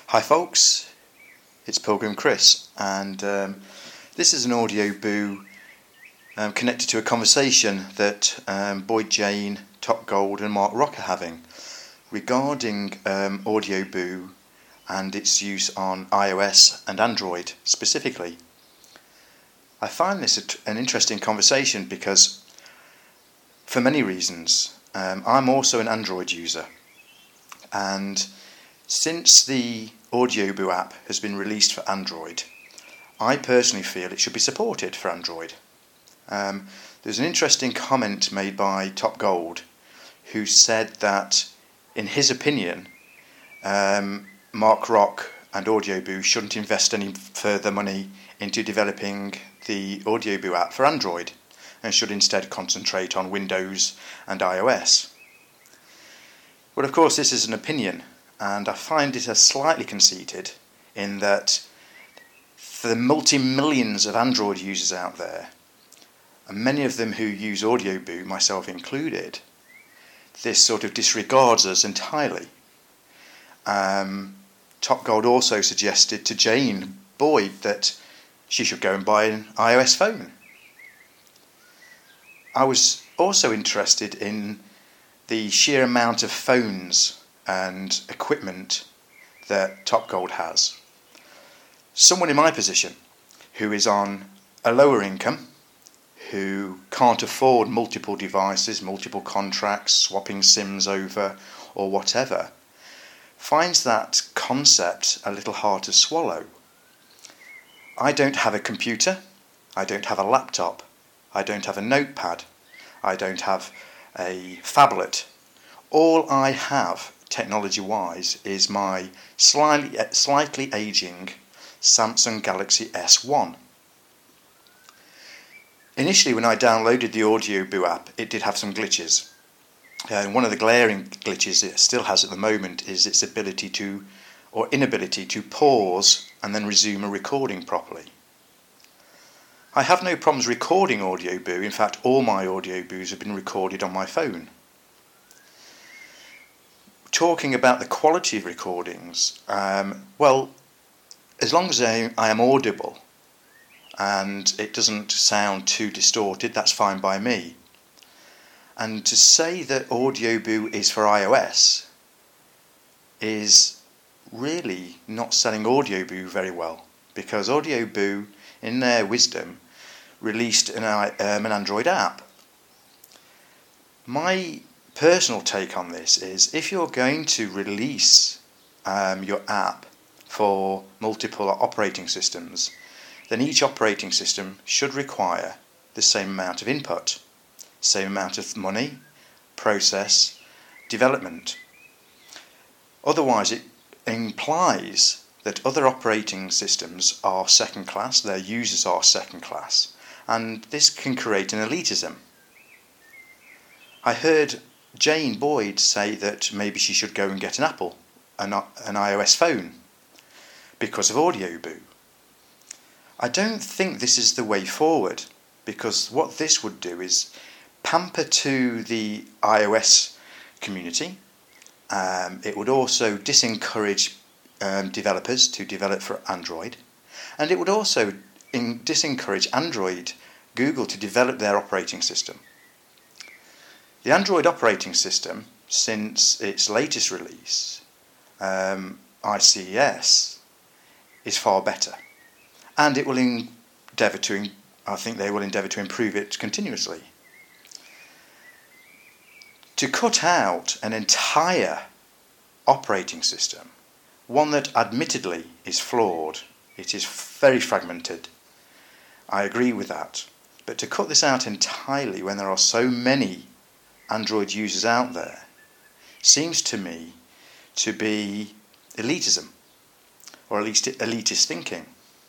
Hi folks, it's Pilgrim Chris, and this is an audio boo connected to a conversation that Boyd Jane, Top Gold and Mark Rock are having regarding audio boo and its use on iOS and Android specifically. I find this an interesting conversation because, for many reasons, I'm also an Android user, and since the AudioBoo app has been released for Android, I personally feel it should be supported for Android. There's an interesting comment made by Top Gold, who said that, in his opinion, Mark Rock and AudioBoo shouldn't invest any further money into developing the AudioBoo app for Android, and should instead concentrate on Windows and iOS. Well, of course, this is an opinion, and I find it as slightly conceited in that for the multi-millions of Android users out there, and many of them who use AudioBoo, myself included, this sort of disregards us entirely. Top Gold also suggested to Jane Boyd that she should go and buy an iOS phone. I was also interested in the sheer amount of phones and equipment that Top Gold has. Someone in my position who is on a lower income, who can't afford multiple devices, multiple contracts, swapping SIMs over or whatever, finds that concept a little hard to swallow. I don't have a computer, I don't have a laptop, I don't have a notepad, I don't have a phablet. All I have, technology-wise, is my slightly aging Samsung Galaxy S1. Initially, when I downloaded the AudioBoo app, it did have some glitches. One of the glaring glitches it still has at the moment is its ability to, or inability to, pause and then resume a recording properly. I have no problems recording AudioBoo. In fact, all my AudioBoos have been recorded on my phone. Talking about the quality of recordings, well, as long as I am audible and it doesn't sound too distorted, that's fine by me. And to say that AudioBoo is for iOS is really not selling AudioBoo very well, because AudioBoo, in their wisdom, released an Android app. My personal take on this is, if you're going to release your app for multiple operating systems, then each operating system should require the same amount of input, same amount of money, process, development. Otherwise, it implies that other operating systems are second class, their users are second class, and this can create an elitism. I heard Jane Boyd say that maybe she should go and get an iOS phone, because of AudioBoo. I don't think this is the way forward, because what this would do is pamper to the iOS community. It would also disencourage developers to develop for Android, and it would also disencourage Google to develop their operating system. The Android operating system, since its latest release, ICS, is far better, and it will endeavour to. I think they will endeavour to improve it continuously. To cut out an entire operating system, one that admittedly is flawed, it is very fragmented, I agree with that, but to cut this out entirely when there are so many Android users out there seems to me to be elitism, or at least elitist thinking.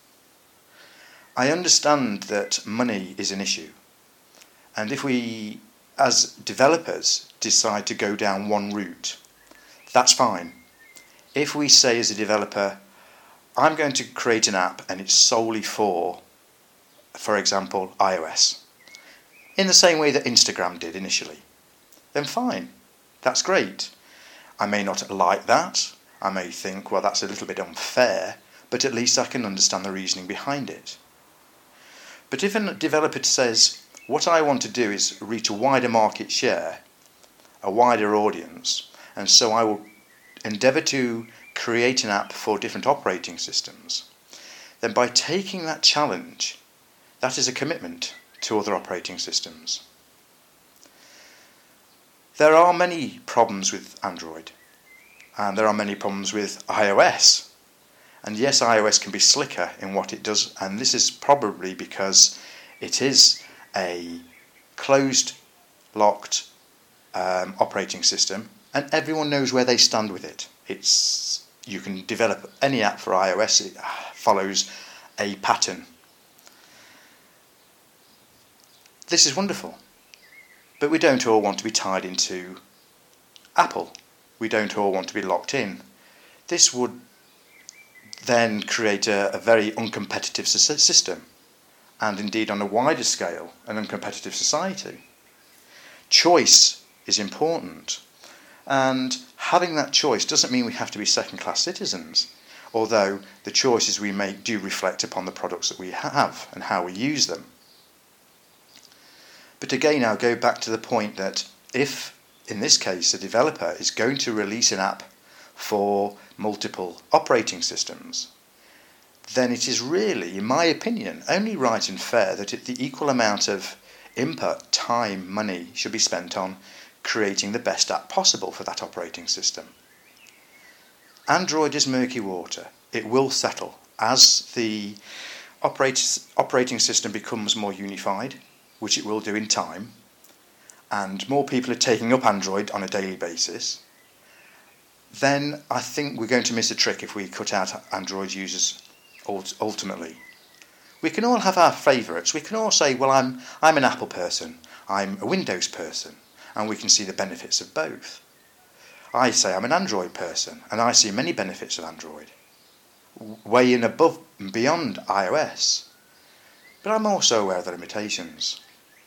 I understand that money is an issue, and if we, as developers, decide to go down one route, that's fine. If we say as a developer, I'm going to create an app and it's solely for example, iOS, in the same way that Instagram did initially, then fine, that's great. I may not like that, I may think, well, that's a little bit unfair, but at least I can understand the reasoning behind it. But if a developer says, what I want to do is reach a wider market share, a wider audience, and so I will endeavour to create an app for different operating systems, then by taking that challenge, that is a commitment to other operating systems. There are many problems with Android, and there are many problems with iOS. And yes, iOS can be slicker in what it does, and this is probably because it is a closed, locked operating system, and everyone knows where they stand with it. You can develop any app for iOS, it follows a pattern. This is wonderful, but we don't all want to be tied into Apple. We don't all want to be locked in. This would then create a very uncompetitive system, and indeed on a wider scale, an uncompetitive society. Choice is important, and having that choice doesn't mean we have to be second-class citizens, although the choices we make do reflect upon the products that we have and how we use them. But again, I'll go back to the point that if, in this case, a developer is going to release an app for multiple operating systems, then it is really, in my opinion, only right and fair that the equal amount of input, time, money should be spent on creating the best app possible for that operating system. Android is murky water. It will settle as the operating system becomes more unified, which it will do in time, and more people are taking up Android on a daily basis. Then I think we're going to miss a trick if we cut out Android users ultimately. We can all have our favourites. We can all say, well, I'm an Apple person, I'm a Windows person, and we can see the benefits of both. I say I'm an Android person, and I see many benefits of Android, way in above and beyond iOS. But I'm also aware of the limitations.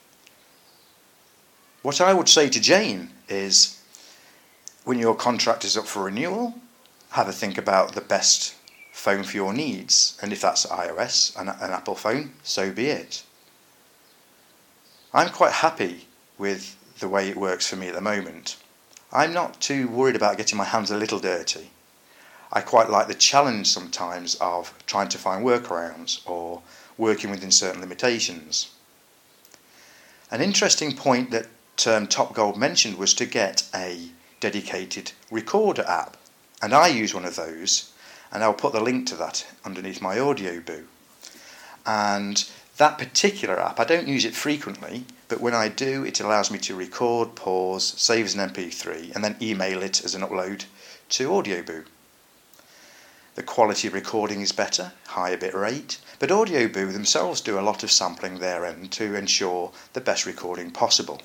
What I would say to Jane is, when your contract is up for renewal, have a think about the best phone for your needs, and if that's iOS, an Apple phone, so be it. I'm quite happy with the way it works for me at the moment. I'm not too worried about getting my hands a little dirty. I quite like the challenge sometimes of trying to find workarounds or working within certain limitations. An interesting point that Top Gold mentioned was to get a dedicated recorder app, and I use one of those, and I'll put the link to that underneath my Audioboo. And that particular app, I don't use it frequently, but when I do, it allows me to record, pause, save as an MP3, and then email it as an upload to Audioboo. The quality of recording is better, higher bit rate, but Audioboo themselves do a lot of sampling their end to ensure the best recording possible.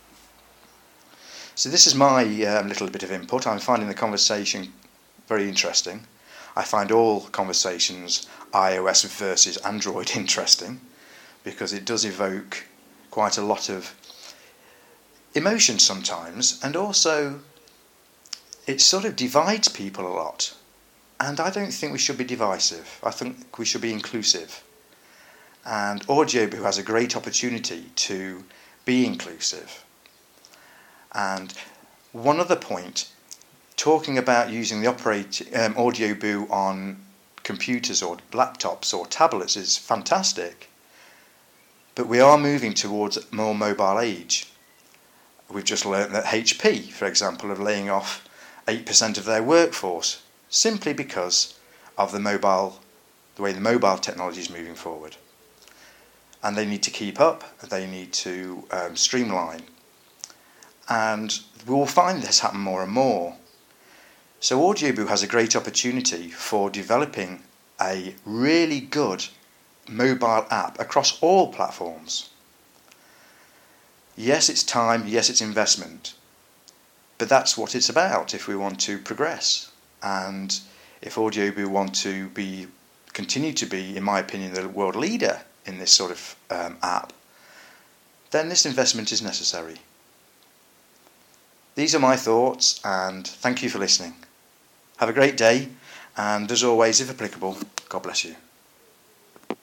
So this is my little bit of input. I'm finding the conversation very interesting. I find all conversations, iOS versus Android, interesting, because it does evoke quite a lot of emotion sometimes, and also it sort of divides people a lot. And I don't think we should be divisive. I think we should be inclusive. And Audioboo has a great opportunity to be inclusive. And one other point, talking about using the Audioboo on computers or laptops or tablets is fantastic, but we are moving towards a more mobile age. We've just learnt that HP, for example, are laying off 8% of their workforce simply because of the way the mobile technology is moving forward. And they need to keep up, they need to streamline. And we will find this happen more and more. So Audioboo has a great opportunity for developing a really good mobile app across all platforms. Yes, it's time, yes, it's investment, but that's what it's about if we want to progress. And if Audioboo want to continue to be, in my opinion, the world leader in this sort of app, then this investment is necessary. These are my thoughts, and thank you for listening. Have a great day, and as always, if applicable, God bless you.